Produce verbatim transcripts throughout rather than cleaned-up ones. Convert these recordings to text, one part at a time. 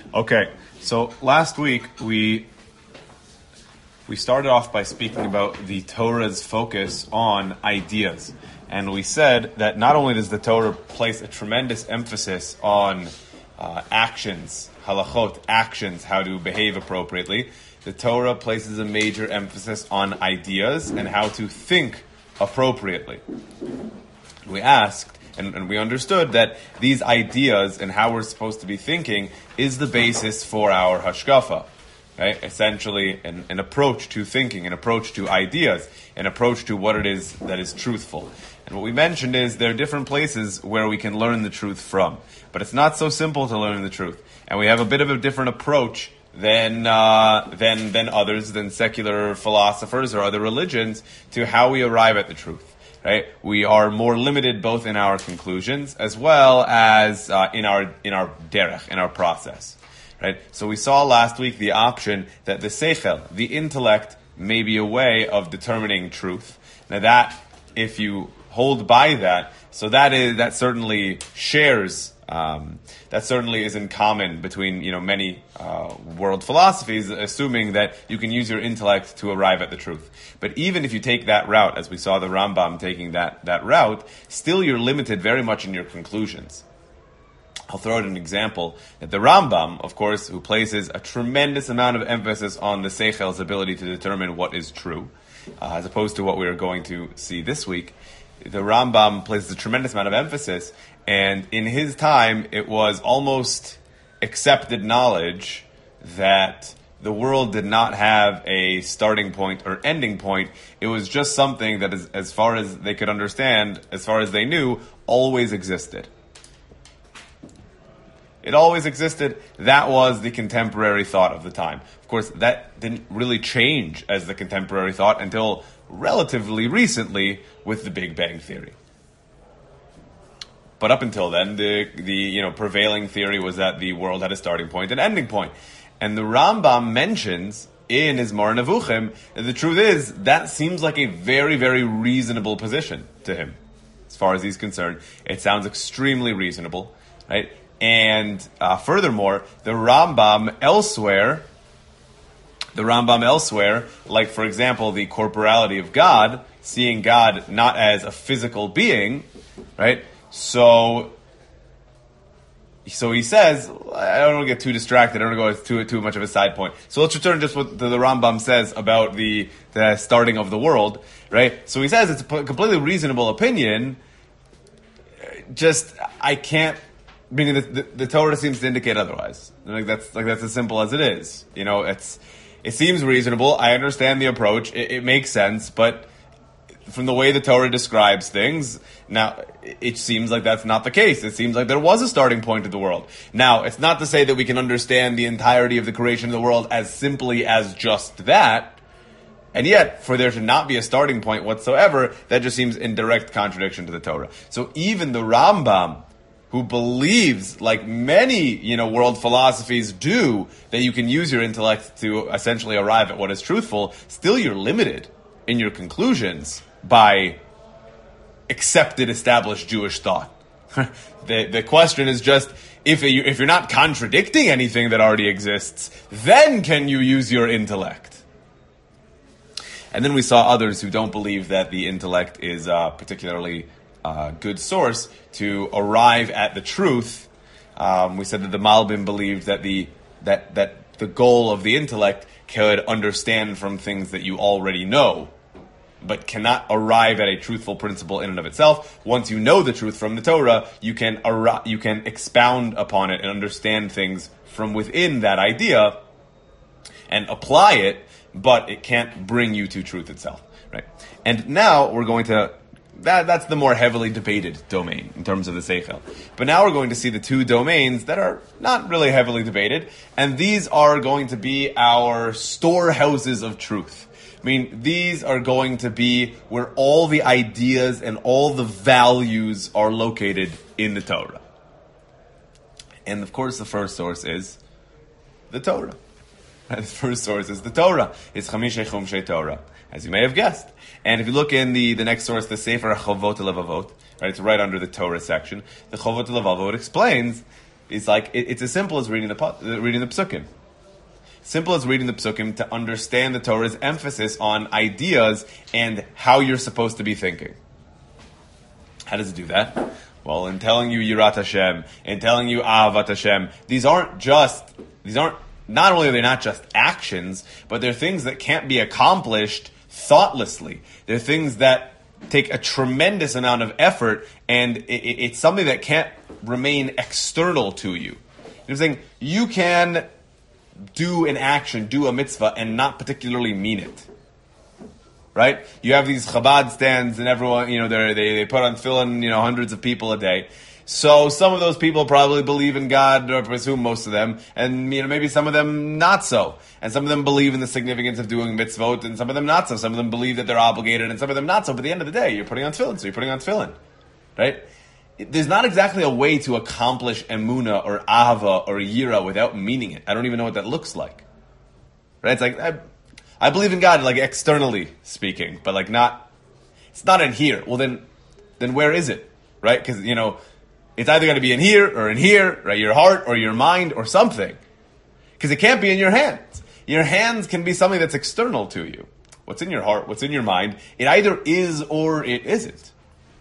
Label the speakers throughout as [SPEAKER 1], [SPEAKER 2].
[SPEAKER 1] Okay, so last week we we started off by speaking about the Torah's focus on ideas. And we said that not only does the Torah place a tremendous emphasis on uh, actions, halachot, actions, how to behave appropriately, the Torah places a major emphasis on ideas and how to think appropriately. We asked, and, and we understood that these ideas and how we're supposed to be thinking is the basis for our hashkafa. Right? Essentially, an, an approach to thinking, an approach to ideas, an approach to what it is that is truthful. And what we mentioned is there are different places where we can learn the truth from. But it's not so simple to learn the truth. And we have a bit of a different approach than uh, than than others, than secular philosophers or other religions, to how we arrive at the truth. Right? We are more limited both in our conclusions as well as uh, in our in our derech, in our process. Right? So we saw last week the option that the seichel, the intellect, may be a way of determining truth. Now that, if you hold by that, so that is that certainly shares, um, that certainly is in common between you know many uh, world philosophies, assuming that you can use your intellect to arrive at the truth. But even if you take that route, as we saw the Rambam taking that that route, still you're limited very much in your conclusions. I'll throw out an example that the Rambam, of course, who places a tremendous amount of emphasis on the Seichel's ability to determine what is true, uh, as opposed to what we are going to see this week. The Rambam places a tremendous amount of emphasis, and in his time, it was almost accepted knowledge that the world did not have a starting point or ending point. It was just something that, is, as far as they could understand, as far as they knew, always existed. It always existed. That was the contemporary thought of the time. Of course, that didn't really change as the contemporary thought until relatively recently with the Big Bang Theory. But up until then, the the you know prevailing theory was that the world had a starting point and ending point. And the Rambam mentions in his Moreh Nevuchim that the truth is that seems like a very, very reasonable position to him. As far as he's concerned, it sounds extremely reasonable, right? And uh, furthermore, the Rambam elsewhere, the Rambam elsewhere, like for example, the corporality of God, seeing God not as a physical being, right? So, so he says, I don't want to get too distracted. I don't want to go too too much of a side point. So let's return just what the, the Rambam says about the the starting of the world, right? So he says it's a completely reasonable opinion. Just I can't. Meaning the, the, the Torah seems to indicate otherwise. Like that's like that's as simple as it is. You know, it's it seems reasonable. I understand the approach. It, it makes sense, but from the way the Torah describes things, now it seems like that's not the case. It seems like there was a starting point of the world. Now, it's not to say that we can understand the entirety of the creation of the world as simply as just that. And yet, for there to not be a starting point whatsoever, that just seems in direct contradiction to the Torah. So even the Rambam, who believes, like many, you know, world philosophies do, that you can use your intellect to essentially arrive at what is truthful, still you're limited in your conclusions by accepted, established Jewish thought. the the question is just, if you, if you're not contradicting anything that already exists, then can you use your intellect? And then we saw others who don't believe that the intellect is uh, particularly Uh, good source to arrive at the truth. Um, we said that the Malbim believed that the that that the goal of the intellect could understand from things that you already know, but cannot arrive at a truthful principle in and of itself. Once you know the truth from the Torah, you can ar- you can expound upon it and understand things from within that idea and apply it, but it can't bring you to truth itself. Right? And now we're going to That that's the more heavily debated domain in terms of the Seichel. But now we're going to see the two domains that are not really heavily debated, and these are going to be our storehouses of truth. I mean, these are going to be where all the ideas and all the values are located in the Torah. And of course, the first source is the Torah. The first source is the Torah. It's Chamishei Chumshei Torah, as you may have guessed. And if you look in the, the next source, the Sefer Chovot Levavot, right, it's right under the Torah section. The Chovot Levavot explains is like it, it's as simple as reading the reading the psukim. Simple as reading the psukim to understand the Torah's emphasis on ideas and how you're supposed to be thinking. How does it do that? Well, in telling you Yirat Hashem, in telling you Ahavat Hashem, these aren't just, these aren't, not only are they not just actions, but they're things that can't be accomplished thoughtlessly. They're things that take a tremendous amount of effort, and it, it, it's something that can't remain external to you. I'm saying you can do an action, do a mitzvah, and not particularly mean it. Right? You have these Chabad stands, and everyone, you know, they they put on tefillin, you know, hundreds of people a day. So some of those people probably believe in God, or presume most of them, and you know maybe some of them not so. And some of them believe in the significance of doing mitzvot, and some of them not so. Some of them believe that they're obligated, and some of them not so. But at the end of the day, you're putting on tefillin, so you're putting on tefillin. Right? There's not exactly a way to accomplish emuna or ahava or yira without meaning it. I don't even know what that looks like. Right? It's like, I, I believe in God, like externally speaking, but like not, it's not in here. Well then, then where is it? Right? Because, you know, it's either going to be in here or in here, right? Your heart or your mind or something. Because it can't be in your hands. Your hands can be something that's external to you. What's in your heart, what's in your mind, it either is or it isn't.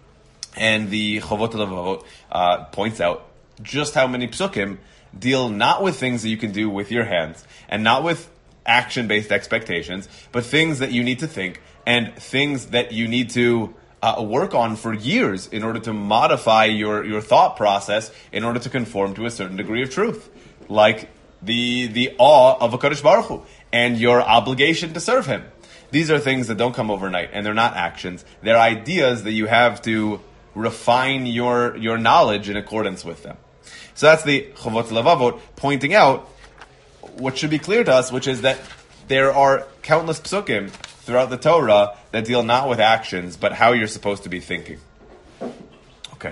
[SPEAKER 1] And the Chovot HaLevavot uh, points out just how many psukim deal not with things that you can do with your hands, and not with action-based expectations, but things that you need to think, and things that you need to uh, work on for years in order to modify your, your thought process in order to conform to a certain degree of truth. Like the, the awe of HaKadosh Baruch Hu, and your obligation to serve Him. These are things that don't come overnight, and they're not actions. They're ideas that you have to refine your your knowledge in accordance with them. So that's the Chovot HaLevavot pointing out what should be clear to us, which is that there are countless psukim throughout the Torah that deal not with actions, but how you're supposed to be thinking. Okay.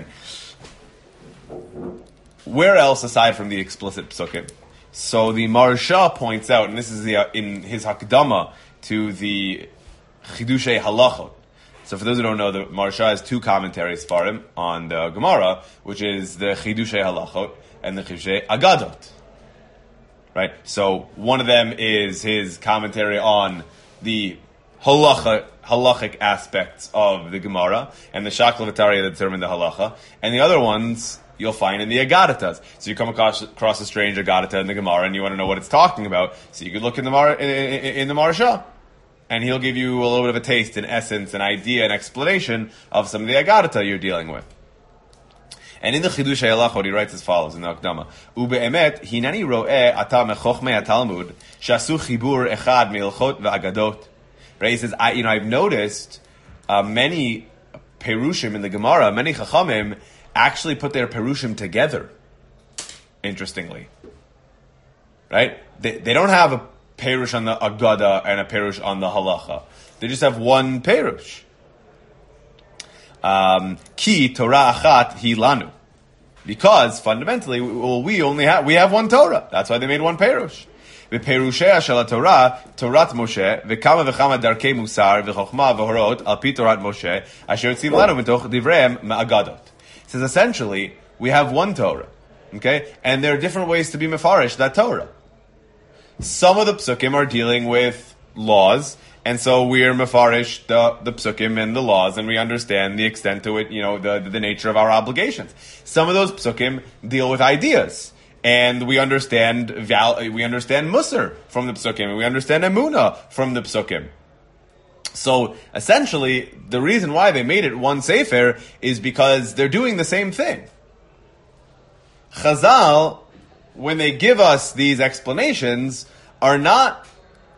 [SPEAKER 1] Where else aside from the explicit psukim? So the Maharsha points out, and this is the, uh, in his Hakdama to the Chidushei Halachot. So for those who don't know, the Maharsha has two commentaries for him on the Gemara, which is the Chidushei Halachot and the Chidushei Agadot. Right? So one of them is his commentary on the halacha, halachic aspects of the Gemara, and the Shaklavataria that determine the halacha, and the other ones you'll find in the Agadatas. So you come across, across a strange Agadata in the Gemara, and you want to know what it's talking about, so you could look in the, Mar, in, in, in the Maharsha. And he'll give you a little bit of a taste, an essence, an idea, an explanation of some of the Agadata you're dealing with. And in the Chidushei Halachot, he writes as follows in the Akdama: Ube'emet, hinani ro'eh ata mechochmei HaTalmud, shasu chibur echad me'ilchot ve'agadot. Right? He says, I, you know, I've noticed uh, many Perushim in the Gemara, many Chachamim, actually put their Perushim together. Interestingly. Right? They, they don't have a Perush on the Agada and a Perush on the Halacha. They just have one Perush. Um, Ki Torah Achat Hi Lanu. Because fundamentally, well, we only have we have one Torah. That's why they made one Perush. V'perushea shel Torah, Torat Moshe, v'kama v'chama darkei musar, v'chochma v'horot, al pi Torat Moshe, asher tzim lanu mitoch divreim me'agadot. It says essentially, we have one Torah. Okay? And there are different ways to be mefarish that Torah. Some of the psukim are dealing with laws, and so we are mefarish the, the psukim and the laws, and we understand the extent to it, you know, the, the nature of our obligations. Some of those psukim deal with ideas, and we understand val, we understand musar from the psukim, and we understand emuna from the psukim. So essentially, the reason why they made it one sefer is because they're doing the same thing. Chazal, when they give us these explanations, are not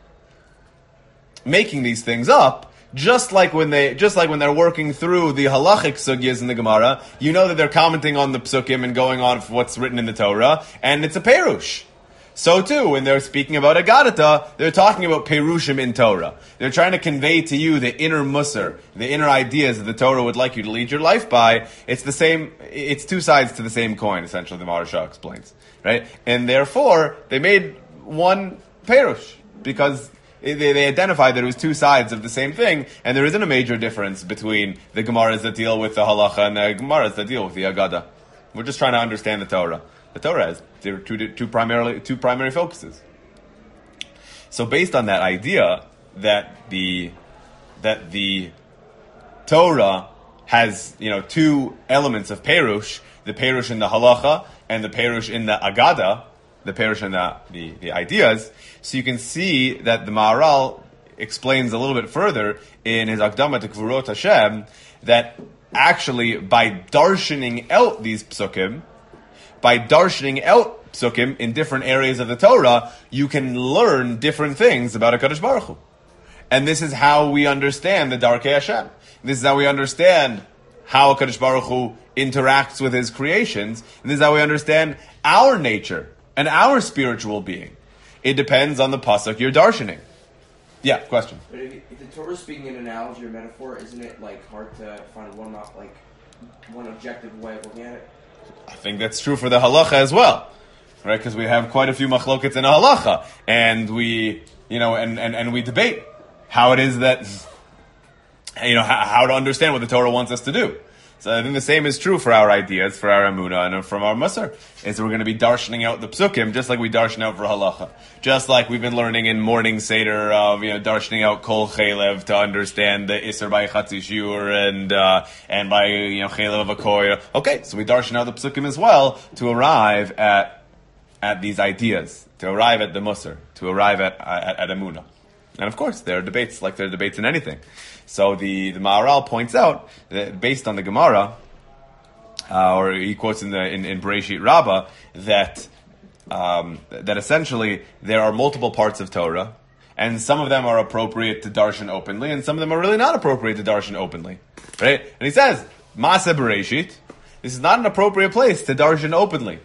[SPEAKER 1] making these things up. Just like when they, just like when they're working through the halachic sugyas in the Gemara, you know that they're commenting on the psukim and going on for what's written in the Torah, and it's a perush. So too, when they're speaking about Agadata, they're talking about perushim in Torah. They're trying to convey to you the inner musar, the inner ideas that the Torah would like you to lead your life by. It's the same, it's two sides to the same coin, essentially, the Maharsha explains. Right? And therefore, they made one perush, because they, they identified that it was two sides of the same thing, and there isn't a major difference between the Gemaras that deal with the halacha and the Gemaras that deal with the Agada. We're just trying to understand the Torah. The Torah has there are two, two primarily two primary focuses. So based on that idea that the that the Torah has, you know, two elements of Perush, the Perush in the Halacha and the Perush in the Agada, the Perush in the, the, the ideas, so you can see that the Maharal explains a little bit further in his Akdama to Gvurot Hashem that actually by darshaning out these psukim, by darshaning out psukim in different areas of the Torah, you can learn different things about HaKadosh Baruch Hu. And this is how we understand the Darkei Hashem. This is how we understand how HaKadosh Baruch Hu interacts with his creations. And this is how we understand our nature and our spiritual being. It depends on the pasuk you're darshaning. Yeah, question.
[SPEAKER 2] But if, if the Torah is speaking in analogy or metaphor, isn't it like hard to find one not like one objective way of looking at it?
[SPEAKER 1] I think that's true for the halacha as well, right? Because we have quite a few machlokets in a halacha, and we, you know, and, and, and we debate how it is that, you know, how, how to understand what the Torah wants us to do. So I think the same is true for our ideas, for our emunah, and from our musar. Is we're going to be darshaning out the psukim just like we darshan out for halacha, just like we've been learning in morning seder of, you know, darshaning out kol chelev to understand the iser by chatzi shiur and uh, and by, you know, chelev of a koyer. Okay, so we darshan out the psukim as well to arrive at at these ideas, to arrive at the musar, to arrive at at, at emunah. And of course, there are debates like there are debates in anything. So the, the Maharal points out that based on the Gemara, uh, or he quotes in the in, in Bereshit Rabbah that um, that essentially there are multiple parts of Torah, and some of them are appropriate to darshan openly, and some of them are really not appropriate to darshan openly, right? And he says, Maaseh Bereshit, this is not an appropriate place to darshan openly.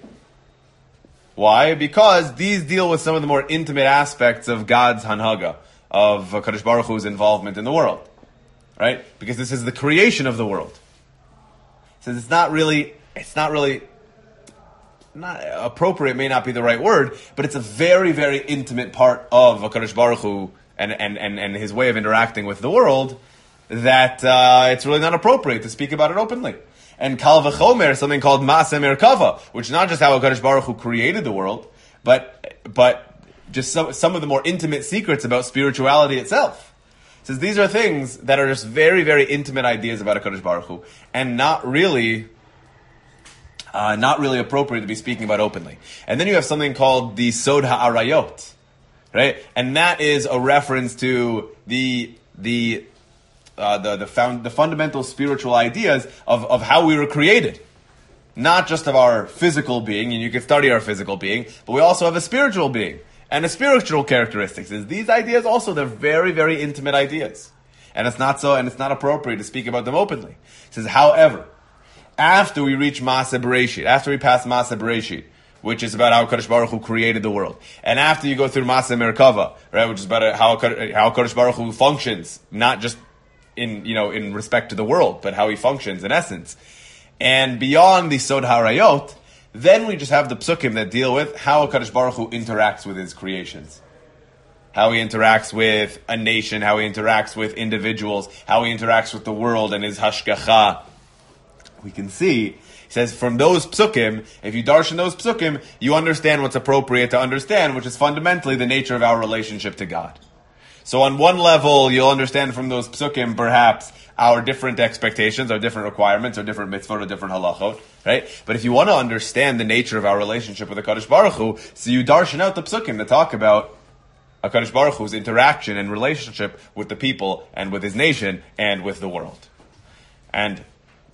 [SPEAKER 1] Why? Because these deal with some of the more intimate aspects of God's hanhaga, of HaKadosh Baruch Hu's involvement in the world. Right? Because this is the creation of the world. So it's not really, it's not really, not appropriate may not be the right word, but it's a very, very intimate part of HaKadosh Baruch Hu and, and, and, and his way of interacting with the world that uh, it's really not appropriate to speak about it openly. And Kal V'chomer, something called Maaseh Merkava, which is not just how HaKadosh Baruch Hu created the world, but, but just some, some of the more intimate secrets about spirituality itself. It says these are things that are just very, very intimate ideas about HaKadosh Baruch Hu, and not really, uh, not really appropriate to be speaking about openly. And then you have something called the Sod HaArayot, right? And that is a reference to the the uh, the the, found, the fundamental spiritual ideas of, of how we were created, not just of our physical being. And you can study our physical being, but we also have a spiritual being. And the spiritual characteristics is these ideas also, they're very, very intimate ideas. And it's not so, and it's not appropriate to speak about them openly. It says, however, after we reach Maaseh Bereshit, after we pass Maaseh Bereshit, which is about how Kadosh Baruch Hu created the world, and after you go through Maaseh Merkava, right, which is about how how Kadosh Baruch Hu functions, not just in, you know, in respect to the world, but how he functions in essence, and beyond the Sod HaRayot, then we just have the psukim that deal with how HaKadosh Baruch Hu interacts with his creations. How he interacts with a nation, how he interacts with individuals, how he interacts with the world and his hashgacha. We can see, he says, from those psukim, if you darshan those psukim, you understand what's appropriate to understand, which is fundamentally the nature of our relationship to God. So on one level, you'll understand from those psukim, perhaps, our different expectations, our different requirements, our different mitzvot, our different halachot, right? But if you want to understand the nature of our relationship with the HaKadosh Baruch Hu, so you darshan out the psukim to talk about HaKadosh Baruch Hu's interaction and relationship with the people and with his nation and with the world. And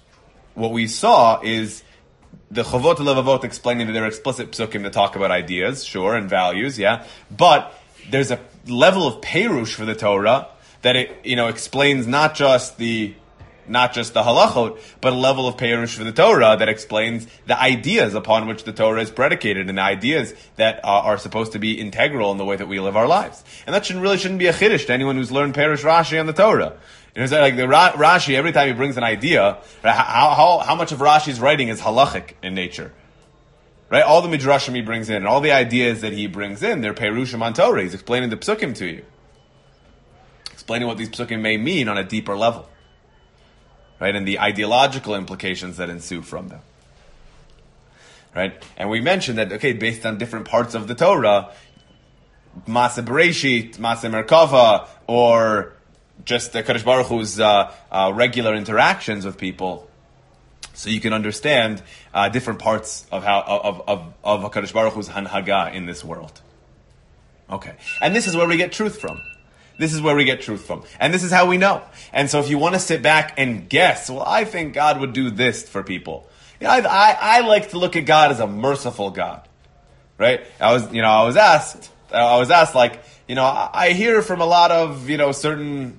[SPEAKER 1] what we saw is the Chavot Levavot explaining that there are explicit psukim to talk about ideas, sure, and values, yeah, but there's a level of perush for the Torah that it, you know, explains not just the, not just the halachot, but a level of perush for the Torah that explains the ideas upon which the Torah is predicated and the ideas that are, are supposed to be integral in the way that we live our lives. And that shouldn't, really shouldn't be a chiddush to anyone who's learned perush Rashi on the Torah. You know, it's like the Ra- Rashi, every time he brings an idea, right, how, how, how much of Rashi's writing is halachic in nature? Right? All the midrashim he brings in, and all the ideas that he brings in, they're perushim on Torah. He's explaining the psukim to you. Explaining what these psukim may mean on a deeper level. Right? And the ideological implications that ensue from them. Right? right? And we mentioned that, okay, based on different parts of the Torah, Maaseh Bereshit, Maaseh Merkava, or just the Kadosh Baruch Hu's uh, uh, regular interactions with people, so you can understand uh, different parts of how of of of HaKadosh Baruch Hu's hanhaga in this world. Okay, and this is where we get truth from. This is where we get truth from, and this is how we know. And so, if you want to sit back and guess, well, I think God would do this for people. You know, I, I I like to look at God as a merciful God, right? I was you know I was asked I was asked like you know I, I hear from a lot of you know certain.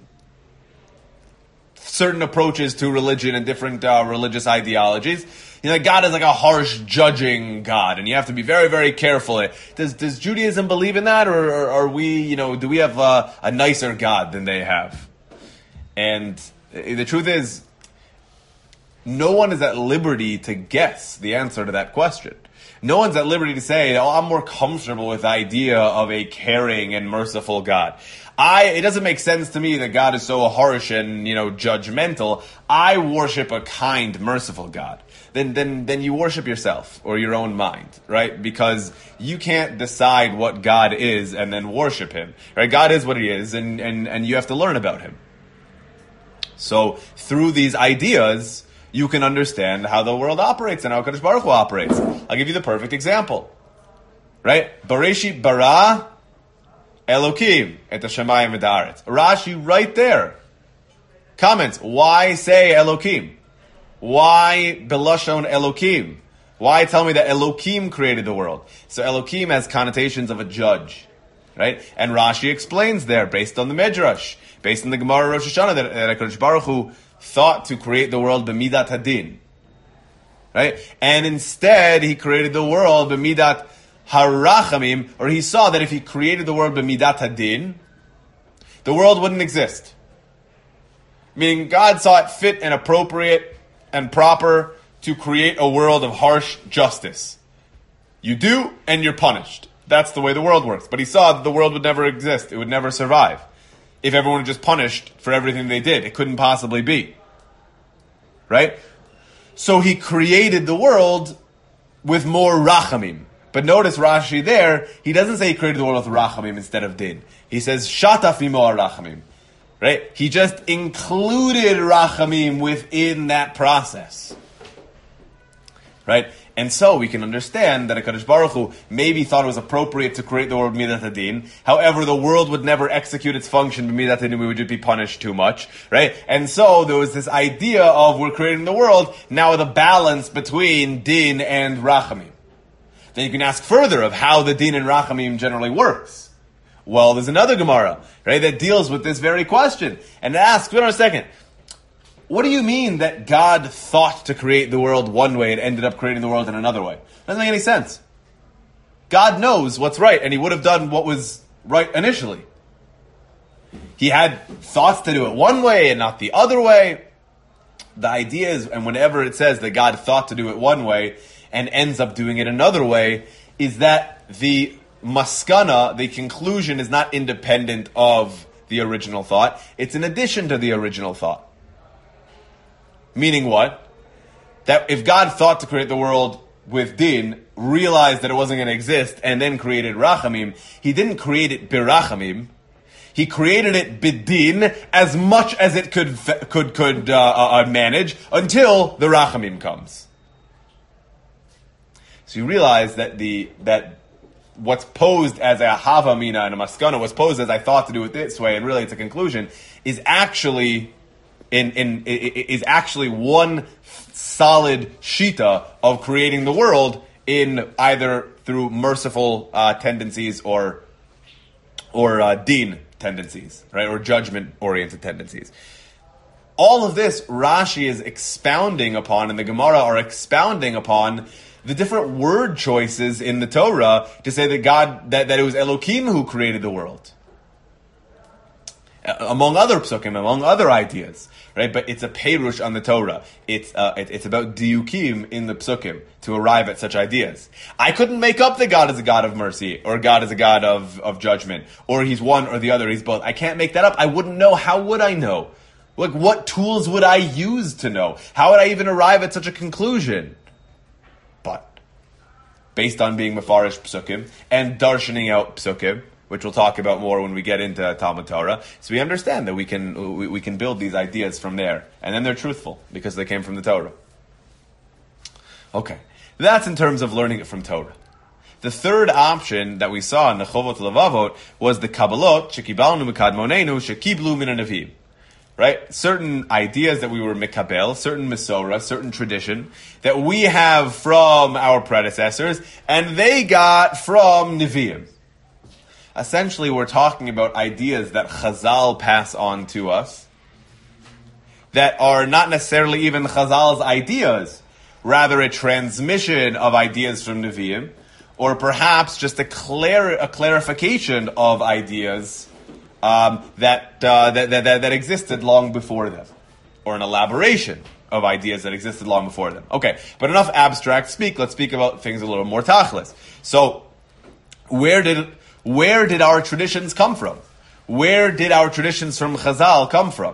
[SPEAKER 1] certain approaches to religion and different uh, religious ideologies. You know, God is like a harsh, judging God, and you have to be very, very careful. Does does Judaism believe in that, or, or are we, you know, do we have uh, a nicer God than they have? And the truth is, no one is at liberty to guess the answer to that question. No one's at liberty to say, oh, I'm more comfortable with the idea of a caring and merciful God. I, it doesn't make sense to me that God is so harsh and, you know, judgmental. I worship a kind, merciful God. Then, then, then you worship yourself or your own mind, right? Because you can't decide what God is and then worship Him, right? God is what He is, and, and, and you have to learn about Him. So, through these ideas, you can understand how the world operates and how Kadosh Baruch Hu operates. I'll give you the perfect example, right? Bereshit bara Elokim et hashamayim v'haaretz. Rashi right there comments, why say Elokim? Why belashon Elokim? Why tell me that Elokim created the world? So Elokim has connotations of a judge, right? And Rashi explains there, based on the Midrash, based on the Gemara Rosh Hashanah, that, that HaKadosh Baruch Hu thought to create the world b'midat hadin, right? And instead, He created the world b'midat harachamim, or He saw that if He created the world b'midat hadin, the world wouldn't exist. Meaning, God saw it fit and appropriate and proper to create a world of harsh justice. You do, and you're punished. That's the way the world works. But He saw that the world would never exist. It would never survive. If everyone were just punished for everything they did, it couldn't possibly be. Right? So He created the world with more rachamim. But notice Rashi there, he doesn't say He created the world with rachamim instead of din. He says shataf imo rachamim. Right? He just included rachamim within that process. Right? And so we can understand that HaKadosh Baruch Hu maybe thought it was appropriate to create the world b'midat hadin. However, the world would never execute its function b'midat hadin. We would just be punished too much, right? And so there was this idea of we're creating the world now with a balance between din and rachamim. Then you can ask further of how the din and rachamim generally works. Well, there's another Gemara, right, that deals with this very question and asks, wait on a second. What do you mean that God thought to create the world one way and ended up creating the world in another way? Doesn't make any sense. God knows what's right, and He would have done what was right initially. He had thoughts to do it one way and not the other way. The idea is, and whenever it says that God thought to do it one way and ends up doing it another way, is that the maskana, the conclusion, is not independent of the original thought. It's in addition to the original thought. Meaning what? That if God thought to create the world with din, realized that it wasn't going to exist, and then created rachamim, He didn't create it birachamim. He created it bidin as much as it could could could uh, uh, manage until the rachamim comes. So you realize that the that what's posed as a havamina and a maskana was posed as I thought to do it this way, and really it's a conclusion, is actually in in is actually one solid shita of creating the world in either through merciful uh, tendencies or or uh, din tendencies, right, or judgment oriented tendencies. All of this Rashi is expounding upon, and the Gemara are expounding upon the different word choices in the Torah to say that God, that, that it was Elokim who created the world. Among other psukim, among other ideas, right? But it's a perush on the Torah. It's uh, it, it's about diukim in the psukim to arrive at such ideas. I couldn't make up that God is a God of mercy, or God is a God of, of judgment, or He's one or the other, He's both. I can't make that up. I wouldn't know. How would I know? Like, what tools would I use to know? How would I even arrive at such a conclusion? But based on being mefarish psukim, and darshaning out psukim, which we'll talk about more when we get into Talmud Torah. So we understand that we can we, we can build these ideas from there, and then they're truthful because they came from the Torah. Okay, that's in terms of learning it from Torah. The third option that we saw in the Chovot Levavot was the Kabbalot shekibalnu mikadmonenu shekiblu min hanavim. Right? Certain ideas that we were mikabel, certain Masorah, certain tradition that we have from our predecessors, and they got from Nevi'im. Essentially, we're talking about ideas that Chazal pass on to us that are not necessarily even Chazal's ideas, rather a transmission of ideas from Nevi'im, or perhaps just a, clar- a clarification of ideas Um, that, uh, that, that that existed long before them, or an elaboration of ideas that existed long before them. Okay, but enough abstract speak. Let's speak about things a little more tachlis. So, where did where did our traditions come from? Where did our traditions from Chazal come from?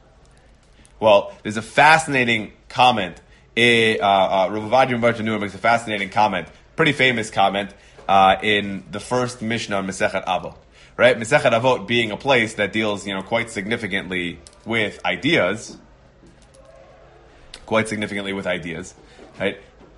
[SPEAKER 1] Well, there's a fascinating comment. Uh, uh, Rav Ovadia Bartanura makes a fascinating comment, pretty famous comment uh, in the first Mishnah on Masechet Avot. Right, Masechet Avot being a place that deals, you know, quite significantly with ideas, quite significantly with ideas, right?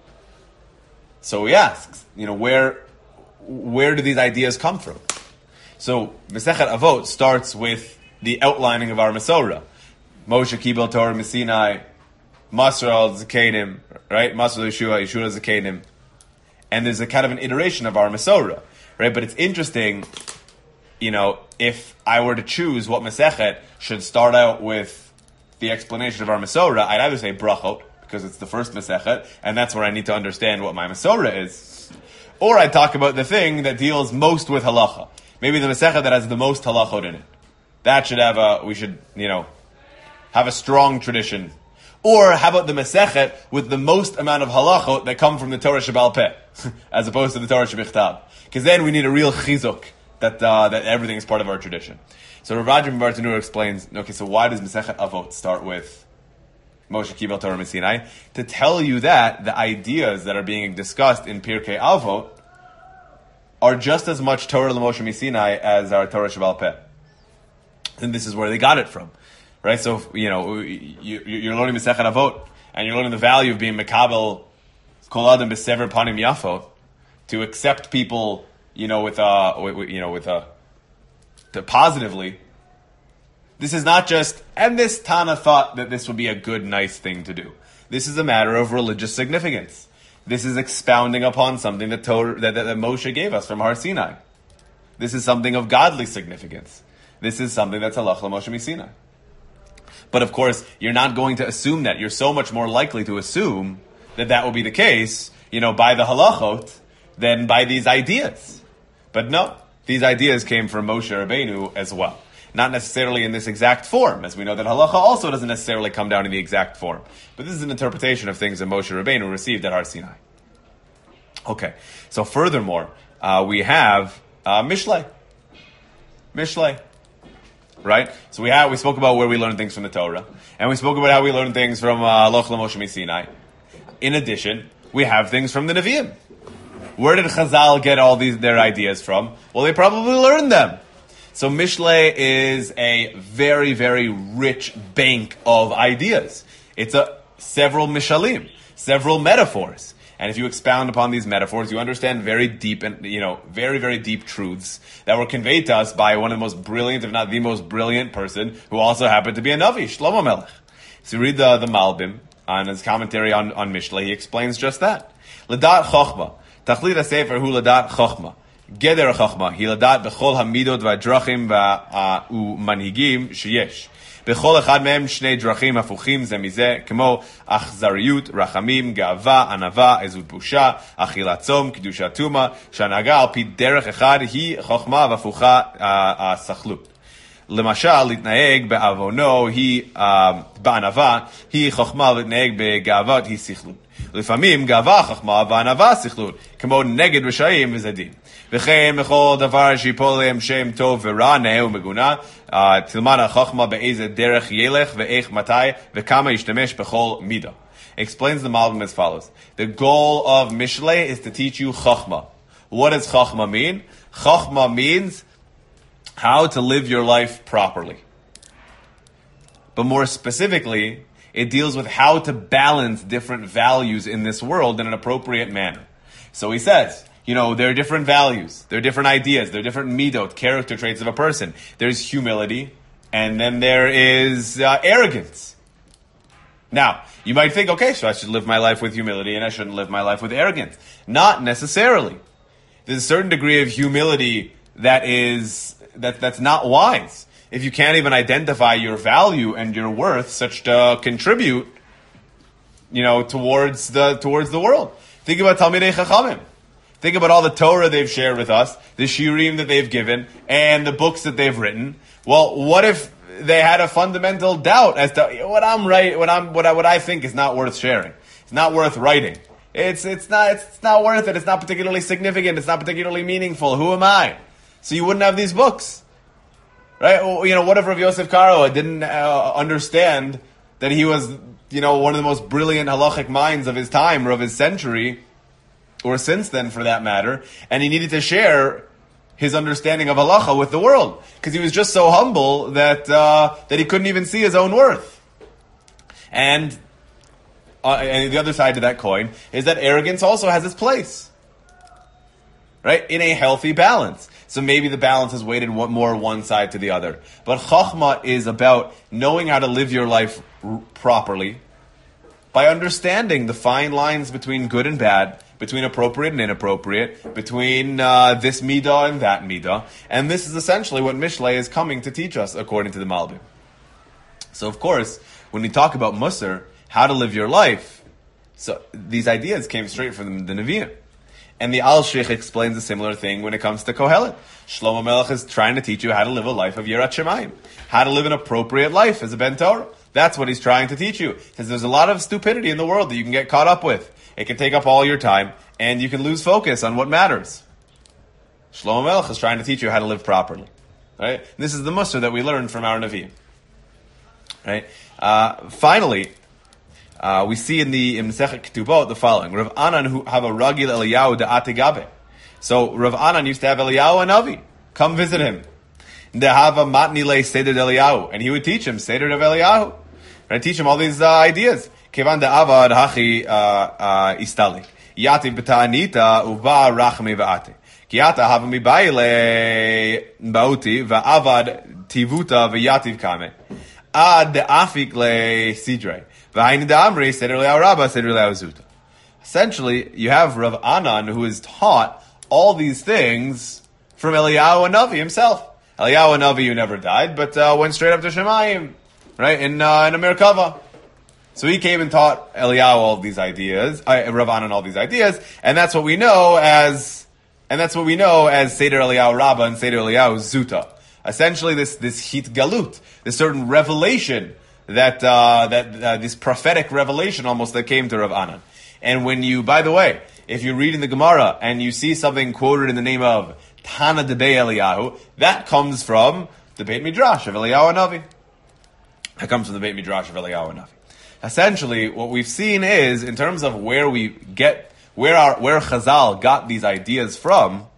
[SPEAKER 1] So he asks, you know, where, where do these ideas come from? So Masechet Avot starts with the outlining of our Masorah. Moshe Kibel Torah Mesinai, Masra al Zakenim, right? Masra Yeshua, Yeshua Zakenim, and there's a kind of an iteration of our Masorah, right? But it's interesting. You know, if I were to choose what Masechet should start out with the explanation of our Masorah, I'd either say Brachot, because it's the first Masechet, and that's where I need to understand what my Masorah is. Or I'd talk about the thing that deals most with Halacha. Maybe the Masechet that has the most Halachot in it. That should have a, we should, you know, have a strong tradition. Or how about the Masechet with the most amount of Halachot that come from the Torah Sheba'al Peh, as opposed to the Torah Shebichtav. Because then we need a real chizuk. That uh, that everything is part of our tradition. So Rav Ovadia Bartanura explains, okay, so why does Masechet Avot start with Moshe Kibel Torah Mesinai? To tell you that the ideas that are being discussed in Pirkei Avot are just as much Torah L'Moshe Mesinai as our Torah Sheba'al Peh. And this is where they got it from. Right? So, you know, you, you're learning Masechet Avot, and you're learning the value of being Mekabel Kol Adam B'Sever Panim Yafo, to accept people, you know, with uh, with, you know, with uh, to positively. This is not just, and this Tana thought that this would be a good, nice thing to do. This is a matter of religious significance. This is expounding upon something that, Torah, that, that, that Moshe gave us from Har Sinai. This is something of godly significance. This is something that's halach l'Moshe Misinai. But of course, you're not going to assume that. You're so much more likely to assume that that will be the case, you know, by the halachot than by these ideas. But no, these ideas came from Moshe Rabbeinu as well. Not necessarily in this exact form, as we know that halacha also doesn't necessarily come down in the exact form. But this is an interpretation of things that Moshe Rabbeinu received at Har Sinai. Okay, so furthermore, uh, we have uh, Mishlei. Mishlei. Right? So we have, we spoke about where we learn things from the Torah, and we spoke about how we learn things from Loch uh, Moshe Misinai. In addition, we have things from the Nevi'im. Where did Chazal get all these their ideas from? Well, they probably learned them. So Mishlei is a very, very rich bank of ideas. It's a several mishalim, several metaphors. And if you expound upon these metaphors, you understand very deep and, you know, very, very deep truths that were conveyed to us by one of the most brilliant, if not the most brilliant person, who also happened to be a Navi, Shlomo Melech. So you read the, the Malbim on his commentary on, on Mishlei, he explains just that. Ladat Chochma. Tachlit HaSefer hu ladat Chochma. Geder Chochma. Hi ladat bechol hamidot v'adrachim v'manhigim sheyesh. בכל אחד מהם שני דרכים הפוכים זה מזה, כמו אכזריות, רחמים, גאווה, ענווה, עזות בושה, אכילת צום, קדושת טומאה, שהנהגה על פי דרך אחד היא חוכמה והפוכה הסחלות. למשל, להתנהג בעוונו היא בענווה, היא חוכמה, להתנהג בגאוות היא סחלות. לפעמים גאווה חוכמה וענווה סחלות, כמו נגד רשעים וזדים. וכן בכל דבר שיפול להם שם טוב ורע, נאה ומגונה, תלמד החוכמה באיזה דרך ילך ואיך מתי וכמה ישתמש בכל מידה. explains the Malbim as follows. The goal of Mishlei is to teach you Chachma. What does Chachma mean? Chachma means how to live your life properly. But more specifically, it deals with how to balance different values in this world in an appropriate manner. So he says, you know, there are different values, there are different ideas, there are different midot, character traits of a person. There's humility, and then there is uh, arrogance. Now, you might think, okay, so I should live my life with humility and I shouldn't live my life with arrogance. Not necessarily. There's a certain degree of humility that is, that that's not wise. If you can't even identify your value and your worth such to contribute, you know, towards the, towards the world. Think about Talmidei Chachamim. Think about all the Torah they've shared with us, the shiurim that they've given, and the books that they've written. Well, what if they had a fundamental doubt as to what I'm right, what I'm, what I, what I think is not worth sharing. It's not worth writing. It's, it's not, it's, it's not worth it. It's not particularly significant. It's not particularly meaningful. Who am I? So you wouldn't have these books. Right? Well, you know, what if Rav Yosef Karo didn't uh, understand that he was, you know, one of the most brilliant halachic minds of his time or of his century, or since then for that matter, and he needed to share his understanding of halacha with the world because he was just so humble that uh, that he couldn't even see his own worth. And, uh, and the other side to that coin is that arrogance also has its place, right? In a healthy balance. So maybe the balance is weighted one, more one side to the other. But Chachma is about knowing how to live your life r- properly by understanding the fine lines between good and bad, between appropriate and inappropriate, between uh, this midah and that midah. And this is essentially what Mishlei is coming to teach us, according to the Malbim. So, of course, when we talk about Musar, how to live your life, so these ideas came straight from the, the Nevi'im. And the Al-Sheikh explains a similar thing when it comes to Kohelet. Shlomo Melech is trying to teach you how to live a life of Yirat Shemayim, how to live an appropriate life as a Ben Torah. That's what he's trying to teach you. Because there's a lot of stupidity in the world that you can get caught up with. It can take up all your time, and you can lose focus on what matters. Shlomo Melech is trying to teach you how to live properly. Right? And this is the Musar that we learned from our Nevi'im. Right? Uh, finally, Uh, we see in the in Masechet Ketubot the following: Rav Anan who have a Ragil Eliyahu de Ategabe. So Rav Anan used to have Eliyahu and Avi come visit him. They have a Matnile Seder Eliyahu, and he would teach him Seder of Eliyahu, and teach him all these uh, ideas. Kevan de Avad Hachi Istali Yativ B'Ta'anita Uva Rachmi Va'ate Kiata Hava Mibaile Bauti Va'Avad Tivuta V'Yativ Kame Ad Afik Le Sidre. Essentially, you have Rav Anan who is taught all these things from Eliyahu Hanavi himself. Eliyahu Hanavi who never died, but uh, went straight up to Shemayim, right, in, uh, in a Merkava. So he came and taught Eliyahu all these ideas, uh, Rav Anan all these ideas, and that's what we know as, and that's what we know as Seder Eliyahu Rabbah and Seder Eliyahu Zuta. Essentially, this this hit galut, this certain revelation. That uh, that uh, this prophetic revelation almost that came to Rav Anan. And when you, by the way, if you read in the Gemara and you see something quoted in the name of Tana Debei Eliyahu, that comes from the Beit Midrash of Eliyahu Hanavi. That comes from the Beit Midrash of Eliyahu Hanavi. Essentially, what we've seen is, in terms of where we get, where our, where Chazal got these ideas from,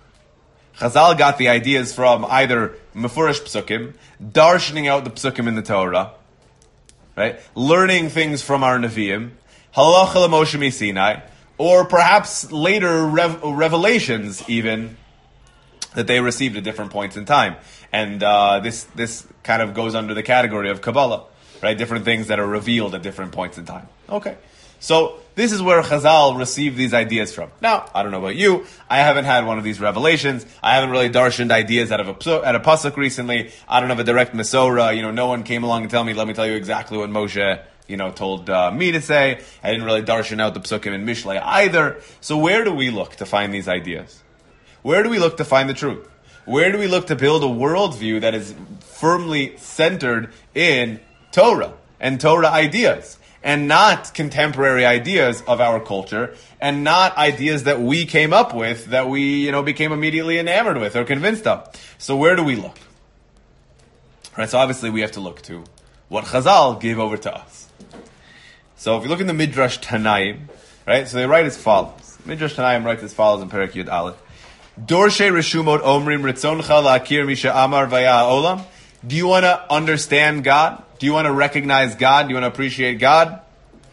[SPEAKER 1] Chazal got the ideas from either Mefurish Psukim, darshaning out the Psukim in the Torah, right? Learning things from our Nevi'im, Halacha L'Moshe Sinai, or perhaps later rev- revelations even that they received at different points in time. And uh, this this kind of goes under the category of Kabbalah, right? Different things that are revealed at different points in time. Okay. So this is where Chazal received these ideas from. Now, I don't know about you. I haven't had one of these revelations. I haven't really darshaned ideas out of a out of pasuk recently. I don't have a direct Masorah. You know, no one came along and tell me, let me tell you exactly what Moshe, you know, told uh, me to say. I didn't really darshan out the psukim in Mishlei either. So where do we look to find these ideas? Where do we look to find the truth? Where do we look to build a worldview that is firmly centered in Torah and Torah ideas? And not contemporary ideas of our culture, and not ideas that we came up with, that we, you know, became immediately enamored with or convinced of. So where do we look? Right, so obviously we have to look to what Chazal gave over to us. So if you look in the Midrash Tanaim, right, so they write as follows. Midrash Tanaim writes as follows in Perek Yud Aleph. Dorshe Reshumot Omrim Ritzoncha La'akir Misha Amar Vaya Olam. Do you want to understand God? Do you want to recognize God? Do you want to appreciate God?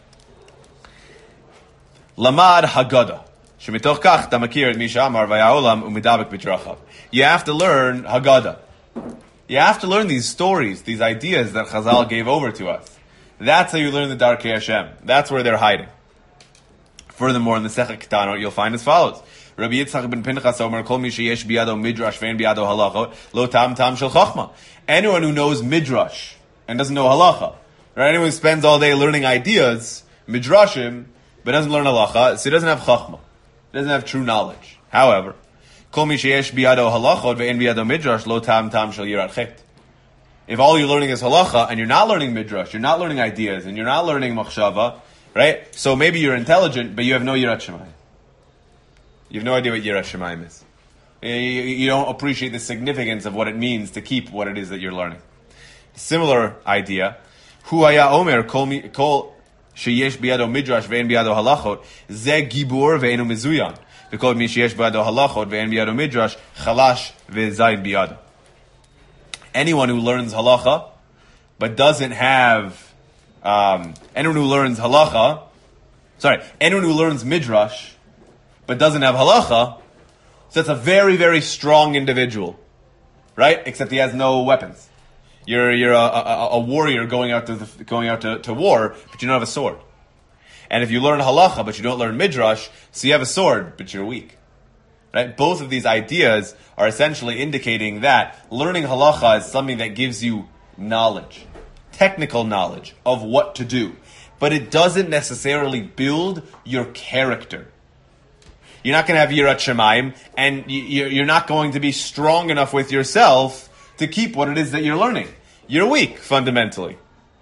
[SPEAKER 1] Lamad Haggadah. Shemitoch kach tamakir et Misha Amar Vaya Olam umidabek b'drachav. You have to learn Haggadah. You have to learn these stories, these ideas that Chazal gave over to us. That's how you learn the Darkei Hashem. That's where they're hiding. Furthermore, in the Sechek Ketanot, you'll find as follows. Rabbi Yitzchak ben Pinchas Omer, Kol mi sheyesh biyado midrash ve'en biyado halachot, lo tam tam shel chachma. Anyone who knows midrash and doesn't know halacha, right? Anyone who spends all day learning ideas, midrashim, but doesn't learn halacha, so he doesn't have chachma. He doesn't have true knowledge. However, Kol mi sheyesh biyado halachot ve'en biyado midrash, lo tam tam shel yirat chet. If all you're learning is halacha and you're not learning midrash, you're not learning ideas, and you're not learning machshava, right? So maybe you're intelligent, but you have no yirat shemayim. You have no idea what Yirat Shemayim is. You don't appreciate the significance of what it means to keep what it is that you're learning. Similar idea. Hu haya omer kol sheyesh biyado midrash ve'en biyado halachot ze gibur ve'enu mezuyan v'kol mi sheyesh biyado halachot ve'en biyado midrash chalash ve'zayin biyado. Anyone who learns halacha but doesn't have um, anyone who learns halacha, sorry, anyone who learns midrash but doesn't have halacha, so that's a very, very strong individual, right? Except he has no weapons. You're you're a, a, a warrior going out to the, going out to, to war, but you don't have a sword. And if you learn halacha but you don't learn midrash, so you have a sword but you're weak, right? Both of these ideas are essentially indicating that learning halacha is something that gives you knowledge, technical knowledge of what to do, but it doesn't necessarily build your character. You're not going to have Yirat Shemayim, and you're not going to be strong enough with yourself to keep what it is that you're learning. You're weak, fundamentally.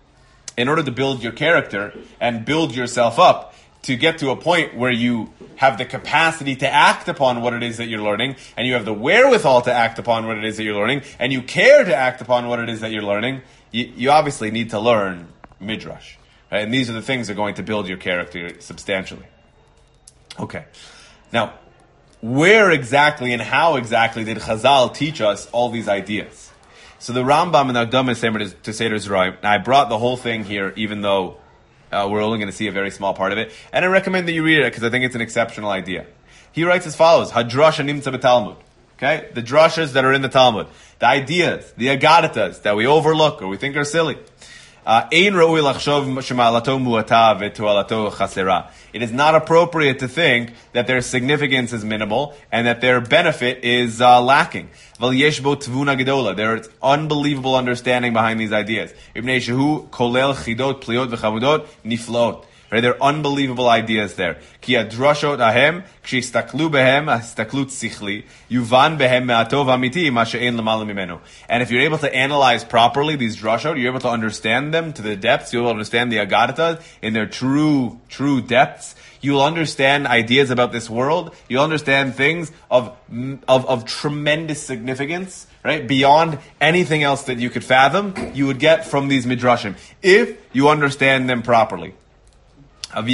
[SPEAKER 1] In order to build your character and build yourself up to get to a point where you have the capacity to act upon what it is that you're learning, and you have the wherewithal to act upon what it is that you're learning, and you care to act upon what it is that you're learning, you, you obviously need to learn Midrash. Right? And these are the things that are going to build your character substantially. Okay. Now, where exactly and how exactly did Chazal teach us all these ideas? So the Rambam in the Akdama to Seder Zerayim, and I brought the whole thing here, even though uh, we're only going to see a very small part of it, and I recommend that you read it because I think it's an exceptional idea. He writes as follows: Hadrash Nimtza b'Talmud. Okay, the drashas that are in the Talmud, the ideas, the agadatas that we overlook or we think are silly. Ein ra'ui lachshov shema'alato mu'ata v'tu'alato chasera. It is not appropriate to think that their significance is minimal and that their benefit is uh, lacking. Val yesh bo tvuna gedola. There is unbelievable understanding behind these ideas. Ibnei shehu kolel chidot pliot v'chavudot niflot. Right, there are unbelievable ideas there. Ki adrashot ahem, kshistaklu behem, astaklut sichli, yuvan behem me'atov amiti, ma she'en l'mala mimenu. And if you're able to analyze properly these drashot, you're able to understand them to the depths, you'll understand the agadatas in their true, true depths. You'll understand ideas about this world. You'll understand things of, of, of tremendous significance, right? Beyond anything else that you could fathom, you would get from these midrashim, if you understand them properly. Right?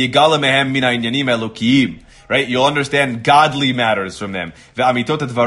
[SPEAKER 1] You'll understand godly matters from them. Right?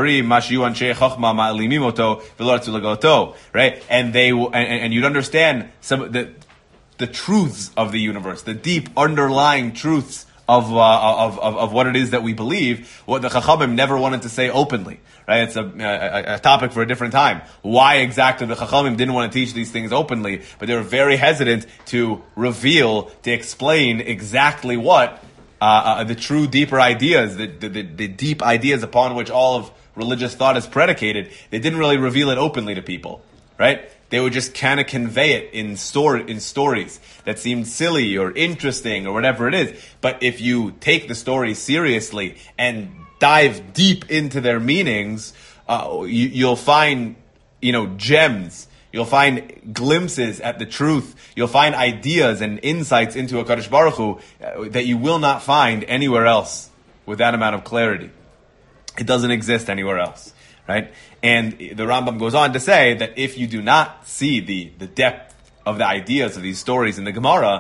[SPEAKER 1] And they will, and, and you'd understand some of the the truths of the universe, the deep underlying truths of uh, of, of of what it is that we believe. What the Chachamim never wanted to say openly. Right? It's a, a, a topic for a different time. Why exactly the Chachamim didn't want to teach these things openly, but they were very hesitant to reveal, to explain exactly what uh, uh, the true, deeper ideas, the, the, the deep ideas upon which all of religious thought is predicated. They didn't really reveal it openly to people, right? They would just kind of convey it in story, in stories that seemed silly or interesting or whatever it is. But if you take the story seriously and dive deep into their meanings, uh, you, you'll find, you know, gems. You'll find glimpses at the truth. You'll find ideas and insights into HaKadosh Baruch Hu uh, that you will not find anywhere else with that amount of clarity. It doesn't exist anywhere else, right? And the Rambam goes on to say that if you do not see the, the depth of the ideas of these stories in the Gemara,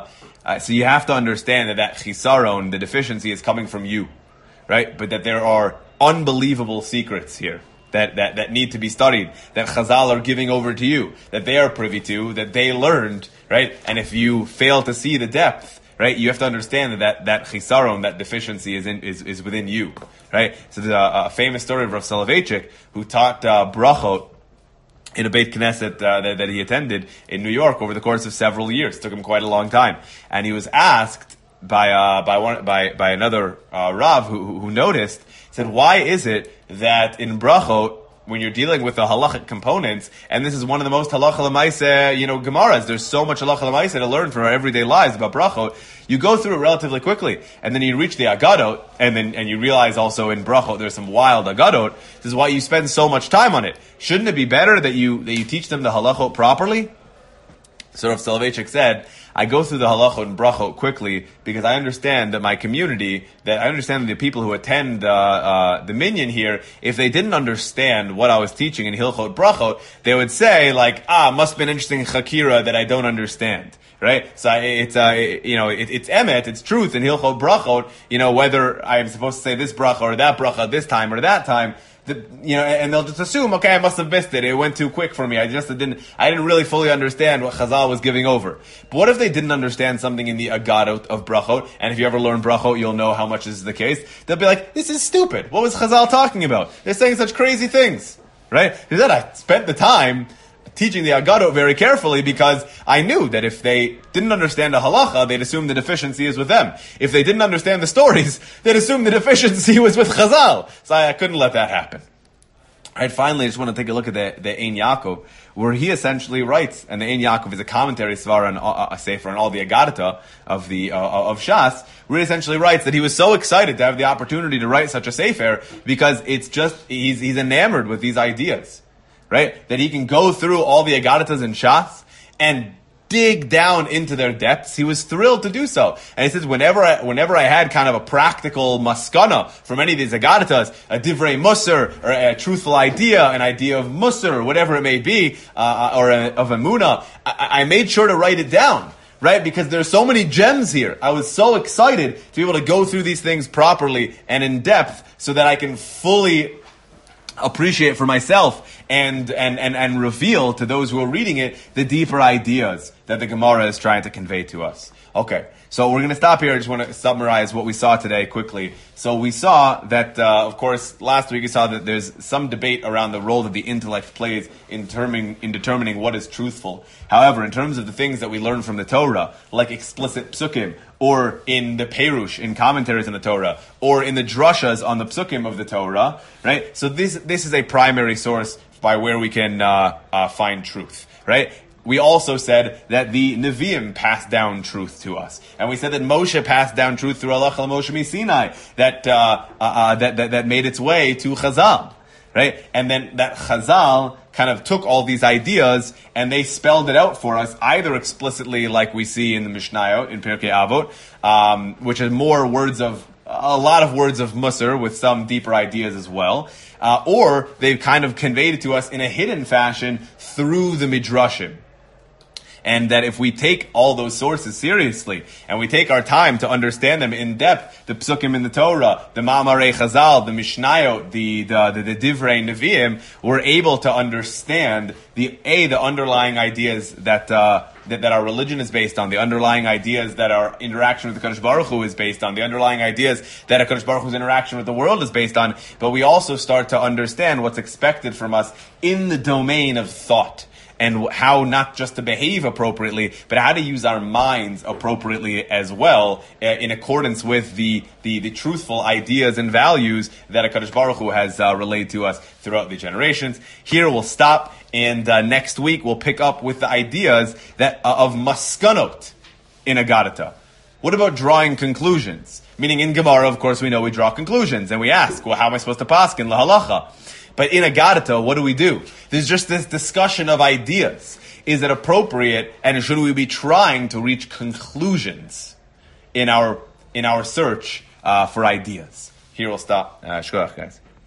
[SPEAKER 1] Uh, so you have to understand that that chisaron, the deficiency, is coming from you, right? But that there are unbelievable secrets here that, that, that need to be studied, that Chazal are giving over to you, that they are privy to, that they learned, right? And if you fail to see the depth, right, you have to understand that that, that chisaron, that deficiency, is in, is, is within you, right? So there's a, a famous story of Rav Soloveitchik, who taught uh, brachot in a Beit Knesset uh, that, that he attended in New York over the course of several years. It took him quite a long time, and he was asked by uh, by one by by another uh, Rav who who noticed, said, why is it that in brachot, when you're dealing with the halachic components, and this is one of the most halacha l'maaseh, you know, Gemaras, there's so much halacha l'maaseh to learn from our everyday lives about brachot, you go through it relatively quickly, and then you reach the agadot, and then and you realize also in brachot there's some wild agadot. This is why you spend so much time on it. Shouldn't it be better that you that you teach them the halachot properly? So Rav Soloveitchik said, I go through the halachot and brachot quickly because I understand that my community, that I understand that the people who attend uh, uh, the minyan here, if they didn't understand what I was teaching in hilchot brachot, they would say like, ah, must have been interesting chakira that I don't understand. Right? So it's, uh, you know, it, it's emet, it's truth in hilchot brachot, you know, whether I'm supposed to say this bracha or that bracha this time or that time. The, you know, and they'll just assume, okay, I must have missed it. It went too quick for me. I just didn't, I didn't really fully understand what Chazal was giving over. But what if they didn't understand something in the agadot of brachot? And if you ever learn brachot, you'll know how much this is the case. They'll be like, this is stupid. What was Chazal talking about? They're saying such crazy things. Right? He said, I spent the time teaching the agadot very carefully because I knew that if they didn't understand the halacha, they'd assume the deficiency is with them. If they didn't understand the stories, they'd assume the deficiency was with Chazal. So I, I couldn't let that happen. All right, finally, I just want to take a look at the, the Ein Yaakov, where he essentially writes, and the Ein Yaakov is a commentary svara and uh, a sefer on all the agadata of the uh, of Shas, where he essentially writes that he was so excited to have the opportunity to write such a sefer because it's just he's he's enamored with these ideas. Right? That he can go through all the agadatas and shas and dig down into their depths. He was thrilled to do so. And he says, whenever I, whenever I had kind of a practical maskana from any of these agadatas, a divrei musar, or a truthful idea, an idea of musar, whatever it may be, uh, or a, of emuna, I, I made sure to write it down. Right? Because there's so many gems here. I was so excited to be able to go through these things properly and in depth so that I can fully appreciate for myself and, and, and, and reveal to those who are reading it the deeper ideas that the Gemara is trying to convey to us. Okay, so we're going to stop here. I just want to summarize what we saw today quickly. So we saw that, uh, of course, last week we saw that there's some debate around the role that the intellect plays in determining, in determining what is truthful. However, in terms of the things that we learn from the Torah, like explicit psukim, or in the Perush, in commentaries on the Torah, or in the drushas on the psukim of the Torah, right? So this this is a primary source by where we can uh, uh, find truth, right? We also said that the Nevi'im passed down truth to us, and we said that Moshe passed down truth through Allah Moshe Sinai that, uh, uh, uh, that that that made its way to Chazal, right? And then that Chazal kind of took all these ideas and they spelled it out for us, either explicitly, like we see in the Mishnayot in Pirkei Avot, um, which is more words of a lot of words of Musar with some deeper ideas as well, uh, or they've kind of conveyed it to us in a hidden fashion through the Midrashim. And that if we take all those sources seriously, and we take our time to understand them in depth, the Psukim in the Torah, the Ma'amarei Chazal, the Mishnayot, the, the, the, the Divrei Nevi'im, we're able to understand the, A, the underlying ideas that, uh, that, that our religion is based on, the underlying ideas that our interaction with the Kadosh Baruch Hu is based on, the underlying ideas that a Kadosh Baruch Hu's interaction with the world is based on, but we also start to understand what's expected from us in the domain of thought. And how not just to behave appropriately, but how to use our minds appropriately as well, uh, in accordance with the, the, the truthful ideas and values that HaKadosh Baruch Hu has uh, relayed to us throughout the generations. Here we'll stop, and uh, next week we'll pick up with the ideas that uh, of maskanot in Agadata. What about drawing conclusions? Meaning in Gemara, of course, we know we draw conclusions, and we ask, well, how am I supposed to paskin lahalacha? But in Agadata, what do we do? There's just this discussion of ideas. Is it appropriate, and should we be trying to reach conclusions in our in our search uh, for ideas? Here we'll stop. Uh, shkoyach, guys.